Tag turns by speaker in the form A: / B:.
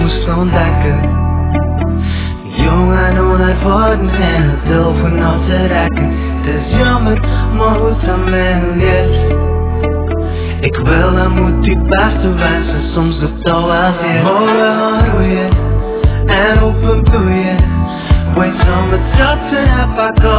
A: moest ontdekken. Jong en onervaren en het deel voor nou te rekken. Het is jammer, maar hoe het aan mij leert. Ik wil en moet die beste wensen, soms doet dat wel zeer. Maar we gaan groeien en open bloeien. Weet zo met dat te hebben